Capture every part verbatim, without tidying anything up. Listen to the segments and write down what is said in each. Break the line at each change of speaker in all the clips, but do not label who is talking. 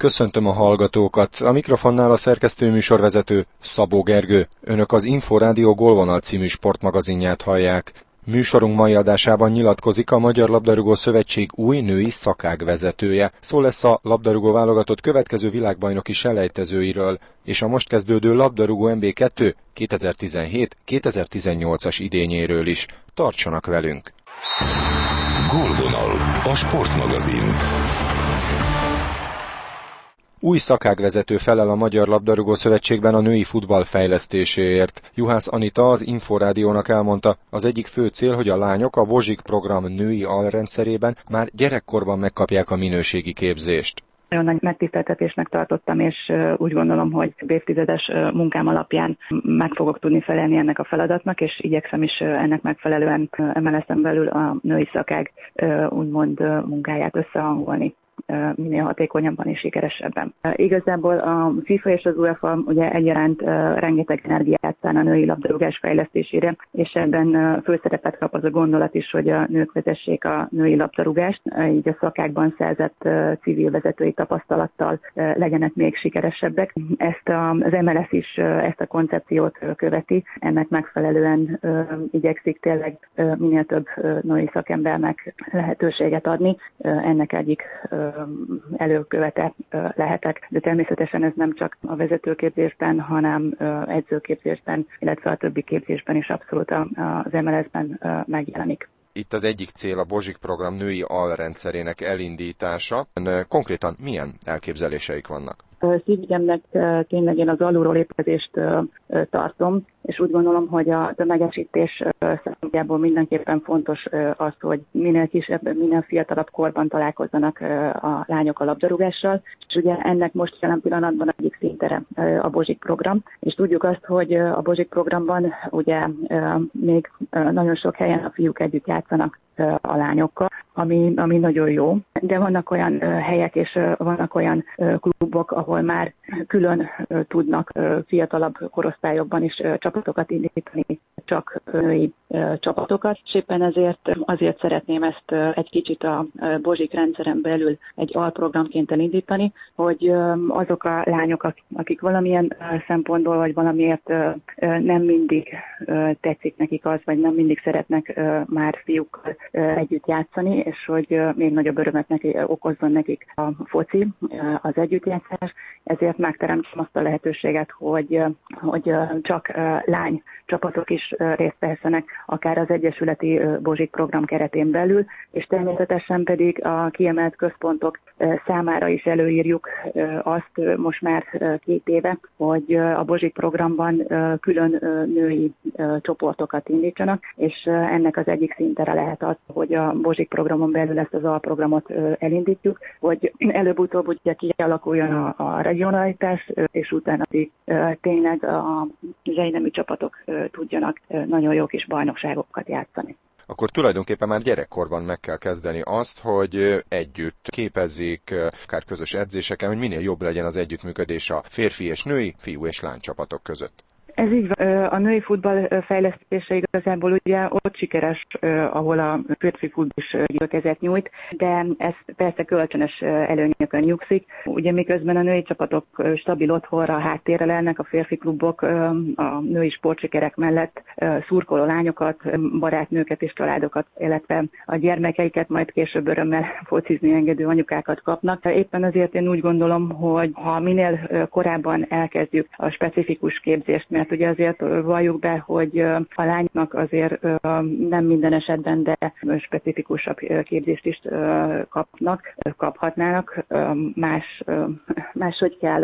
Köszöntöm a hallgatókat. A mikrofonnál a szerkesztő műsorvezető Szabó Gergő. Önök az Inforádió Gólvonal című sportmagazinját hallják. Műsorunk mai adásában nyilatkozik a Magyar Labdarúgó Szövetség új női szakágvezetője. Szó lesz a labdarúgó válogatott következő világbajnoki selejtezőiről, és a most kezdődő labdarúgó en bé kettő kétezer-tizenhét kétezer-tizennyolcas idényéről is. Tartsanak velünk!
Gólvonal, a sportmagazin.
Új szakágvezető felel a Magyar Labdarúgó Szövetségben a női futball fejlesztéséért. Juhász Anita az Inforádiónak elmondta, az egyik fő cél, hogy a lányok a Bozsik program női alrendszerében már gyerekkorban megkapják a minőségi képzést.
Nagyon nagy megtiszteltetésnek tartottam, és úgy gondolom, hogy évtizedes munkám alapján meg fogok tudni felelni ennek a feladatnak, és igyekszem is ennek megfelelően em el es-en belül a női szakág úgymond munkáját összehangolni minél hatékonyabban és sikeresebben. Igazából a FIFA és az UEFA ugye egyaránt rengeteg energiát szán a női labdarúgás fejlesztésére, és ebben főszerepet kap az a gondolat is, hogy a nők vezessék a női labdarúgást, így a szakákban szerzett civil vezetői tapasztalattal legyenek még sikeresebbek. Ezt az em el es is ezt a koncepciót követi, ennek megfelelően igyekszik tényleg minél több női szakembernek lehetőséget adni. Ennek egyik előkövete lehetek, de természetesen ez nem csak a vezetőképzésben, hanem edzőképzésben, illetve a többi képzésben is abszolút az em el es-ben megjelenik.
Itt az egyik cél a Bozsik program női alrendszerének elindítása. Konkrétan milyen elképzeléseik vannak?
Szívügyemnek tényleg én az alulról építést tartom, és úgy gondolom, hogy a tömegesítés szempontjából mindenképpen fontos az, hogy minél kisebb, minél fiatalabb korban találkozzanak a lányok a labdarúgással, és ugye ennek most jelen pillanatban egyik szintere a Bozsik program, és tudjuk azt, hogy a Bozsik programban ugye még nagyon sok helyen a fiúk együtt játszanak a lányokkal, ami, ami nagyon jó, de vannak olyan helyek és vannak olyan klubok, ahol már külön tudnak fiatalabb korosztályokban is csapatokat indítani, csak női csapatokat, és éppen ezért azért szeretném ezt egy kicsit a Bozsik rendszeren belül egy alprogramként elindítani, hogy azok a lányok, akik valamilyen szempontból vagy valamiért nem mindig tetszik nekik az, vagy nem mindig szeretnek már fiúkkal együtt játszani, és hogy még nagyobb örömet neki, okozzon nekik a foci, az együttjátszás, ezért megteremtem azt a lehetőséget, hogy, hogy csak lány csapatok is részt vehessenek, akár az Egyesületi Bozsik program keretén belül, és természetesen pedig a kiemelt központok számára is előírjuk azt most már két éve, hogy a Bozsik programban külön női csoportokat indítsanak, és ennek az egyik szintere lehet az, hogy a Bozsik programon belül ezt az alprogramot elindítjuk, hogy előbb-utóbb ugye kialakuljon a, a regionalitás, és utána tényleg a zsejnemű csapatok tudjanak nagyon jó kis bajnokságokat játszani.
Akkor tulajdonképpen már gyerekkorban meg kell kezdeni azt, hogy együtt képezzék, akár közös edzéseken, hogy minél jobb legyen az együttműködés a férfi és női, fiú és lány csapatok között.
Ez így van. A női futball fejlesztése igazából ugye ott sikeres, ahol a férfi futball is gyilkezet nyújt, de ez persze kölcsönös előnyökön nyugszik. Ugye miközben a női csapatok stabil otthonra, háttérre lennek, a férfi klubok a női sportsikerek mellett szurkoló lányokat, barátnőket és családokat, illetve a gyermekeiket majd később örömmel focizni engedő anyukákat kapnak. Éppen azért én úgy gondolom, hogy ha minél korábban elkezdjük a specifikus képzést, mert ugye azért valljuk be, hogy a lányoknak azért nem minden esetben, de specifikusabb képzést is kapnak, kaphatnának. Más, máshogy kell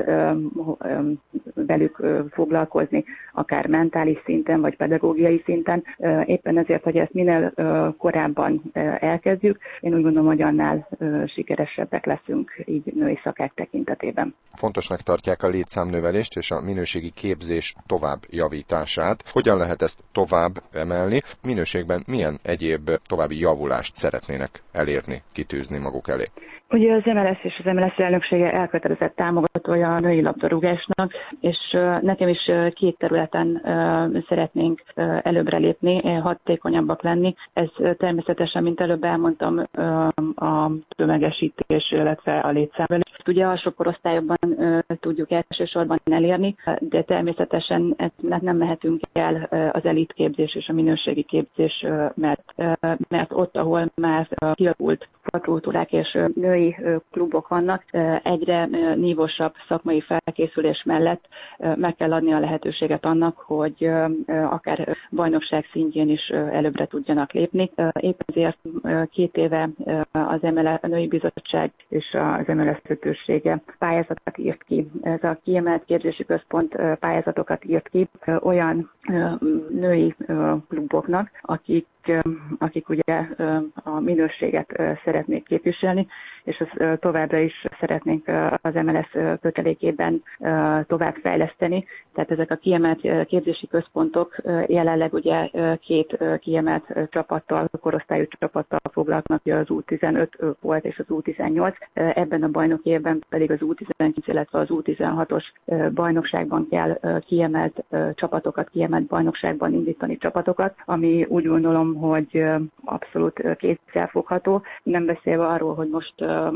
velük foglalkozni, akár mentális szinten, vagy pedagógiai szinten. Éppen ezért, hogy ezt minél korábban elkezdjük, én úgy gondolom, hogy annál sikeresebbek leszünk így női szakák tekintetében.
Fontosnak tartják a létszámnövelést és a minőségi képzés tovább javítását. Hogyan lehet ezt tovább emelni? Minőségben milyen egyéb további javulást szeretnének elérni, kitűzni maguk elé?
Ugye az em el es és az em el es elnöksége elkötelezett támogatója a női labdarúgásnak, és nekem is két területen szeretnénk előbbre lépni, hatékonyabbak lenni. Ez természetesen, mint előbb elmondtam, a tömegesítés, illetve a létszámnövelés. Ezt ugye alsó korosztályokban tudjuk elsősorban elérni, de természetesen ezt nem mehetünk el az elitképzés és a minőségi képzés, mert, mert ott, ahol már kialakult kultúrák és női klubok vannak, egyre nívósabb szakmai felkészülés mellett meg kell adni a lehetőséget annak, hogy akár bajnokság szintjén is előbbre tudjanak lépni. Épp ezért két éve az em el es a Női Bizottság és az em el es vezetősége pályázatokat írt ki. Ez a kiemelt képzési központ pályázatokat írt ki olyan női kluboknak, akik akik ugye a minőséget szeretnék képviselni, és ezt továbbra is szeretnénk az em el es kötelékében tovább fejleszteni. Tehát ezek a kiemelt képzési központok jelenleg ugye két kiemelt csapattal, korosztályú csapattal foglalkoznak, az U tizenöt volt és az U tizennyolc. Ebben a bajnoki évben pedig az U tizenkilenc, illetve az U tizenhatos bajnokságban kell kiemelt csapatokat, kiemelt bajnokságban indítani csapatokat, ami úgy gondolom, hogy abszolút kézzelfogható. Nem beszélve arról, hogy most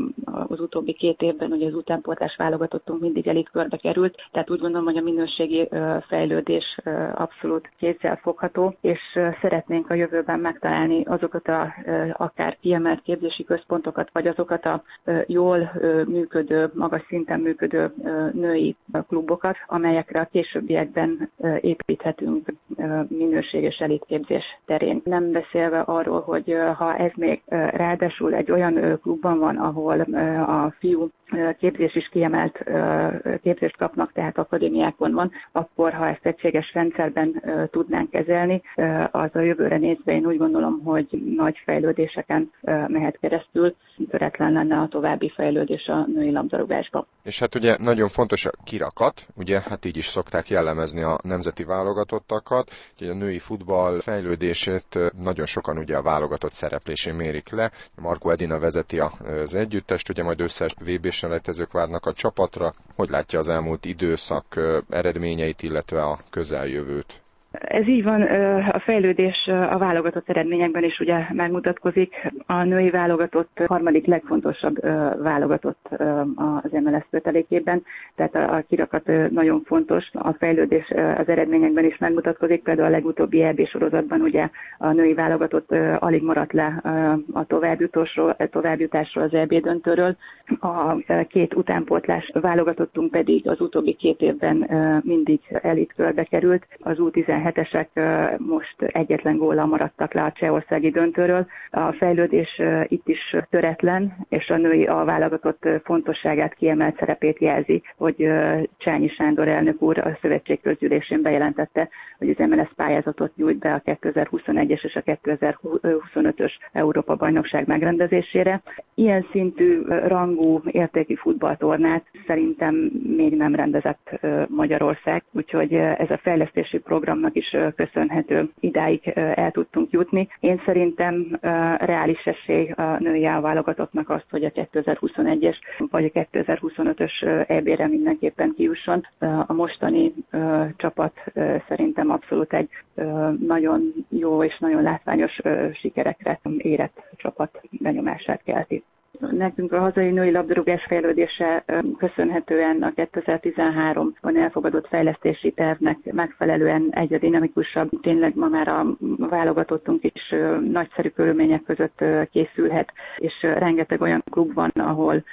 az utóbbi két évben ugye az utánpótlás válogatottunk mindig elitkörbe került, tehát úgy gondolom, hogy a minőségi fejlődés abszolút kézzelfogható, és szeretnénk a jövőben megtalálni azokat a akár kiemelt képzési központokat, vagy azokat a jól működő, magas szinten működő női klubokat, amelyekre a későbbiekben építhetünk minőség és elitképzés terén. Nem beszélve arról, hogy ha ez még ráadásul egy olyan klubban van, ahol a fiú képzés is kiemelt képzést kapnak, tehát akadémiákon van, akkor ha ezt egységes rendszerben tudnánk kezelni, az a jövőre nézve én úgy gondolom, hogy nagy fejlődéseken mehet keresztül, töretlen lenne a további fejlődés a női labdarúgásban.
És hát ugye nagyon fontos a kirakat, ugye hát így is szokták jellemezni a nemzeti válogatottakat, hogy a női futball fejlődését nagyon sokan ugye a válogatott szereplésén mérik le. Markó Edina vezeti az együttest, ugye majd összes vé bé-selejtezők várnak a csapatra. Hogy látja az elmúlt időszak eredményeit, illetve a közeljövőt?
Ez így van, a fejlődés a válogatott eredményekben is ugye megmutatkozik. A női válogatott harmadik legfontosabb válogatott az em el es kötelékében, tehát a kirakat nagyon fontos. A fejlődés az eredményekben is megmutatkozik, például a legutóbbi é bé sorozatban ugye a női válogatott alig maradt le a továbbjutásról, továbbjutásról az é bé döntőről. A két utánpótlás válogatottunk pedig az utóbbi két évben mindig elitkörbe került. Az U tizenhetesek most egyetlen góllal maradtak le a csehországi döntőről. A fejlődés itt is töretlen, és a női a válogatott fontosságát, kiemelt szerepét jelzi, hogy Csányi Sándor elnök úr a szövetség közgyűlésén bejelentette, hogy az em el es pályázatot nyújt be a kétezer-huszonegyes és a kétezer-huszonötös Európa-bajnokság megrendezésére. Ilyen szintű rangú értékű futballtornát szerintem még nem rendezett Magyarország, úgyhogy ez a fejlesztési programnak is köszönhető, idáig el tudtunk jutni. Én szerintem reális esély a női válogatottnak azt, hogy a kétezer-huszonegyes vagy a kétezer-huszonötös é bé-re mindenképpen kijusson. A mostani csapat szerintem abszolút egy nagyon jó és nagyon látványos sikerekre érett csapat benyomását kelti. Nekünk a hazai női labdarúgás fejlődése köszönhetően a kétezer-tizenháromban elfogadott fejlesztési tervnek megfelelően egyre dinamikusabb. Tényleg ma már a válogatottunk is nagyszerű körülmények között készülhet, és rengeteg olyan klub van, ahol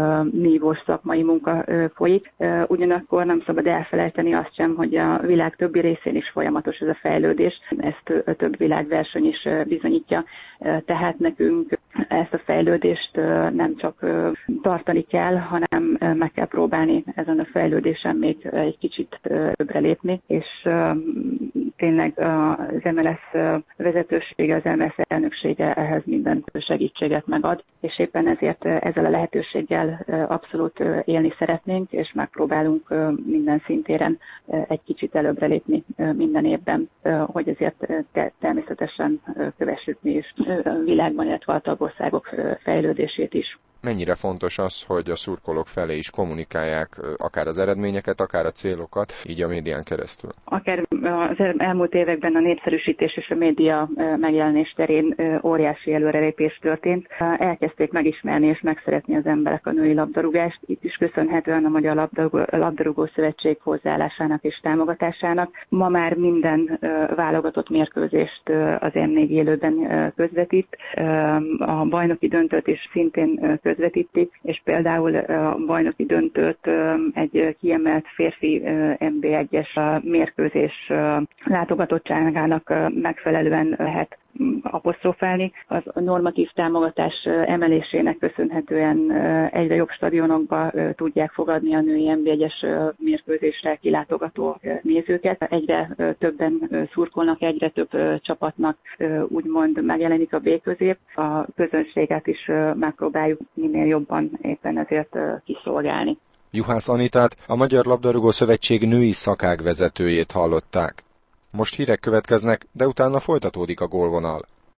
nívós szakmai munka folyik. Ugyanakkor nem szabad elfelejteni azt sem, hogy a világ többi részén is folyamatos ez a fejlődés. Ezt több világverseny is bizonyítja. Tehát nekünk ezt a fejlődést nem csak tartani kell, hanem meg kell próbálni ezen a fejlődésen még egy kicsit többre lépni, és tényleg az em el es vezetősége, az em el es elnöksége ehhez minden segítséget megad, és éppen ezért ezzel a lehetőséggel abszolút élni szeretnénk, és megpróbálunk minden szintéren egy kicsit előbbre lépni minden évben, hogy ezért természetesen kövessük mi is a világban, illetve a tagországok fejlődését is.
Mennyire fontos az, hogy a szurkolók felé is kommunikálják akár az eredményeket, akár a célokat, így a médián keresztül?
Akár az elmúlt években a népszerűsítés és a média megjelenés terén óriási előrelépés történt. Elkezdték megismerni és megszeretni az emberek a női labdarúgást. Itt is köszönhetően a Magyar Labdarúgó, Labdarúgó Szövetség hozzáállásának és támogatásának. Ma már minden válogatott mérkőzést az em négy élőben közvetít. A bajnoki döntőt is szintén közvetítik, és például a bajnoki döntőt egy kiemelt férfi en bé egyes mérkőzés látogatottságának megfelelően lehet aposztrofálni. Az normatív támogatás emelésének köszönhetően egyre jobb stadionokba tudják fogadni a női en bé egyes mérkőzésre kilátogató nézőket. Egyre többen szurkolnak, egyre több csapatnak úgymond megjelenik a B-közép. A közönséget is megpróbáljuk minél jobban éppen ezért kiszolgálni.
Juhász Anitát, a Magyar Labdarúgó Szövetség női szakág vezetőjét hallották. Most hírek következnek, de utána folytatódik a gólvonal.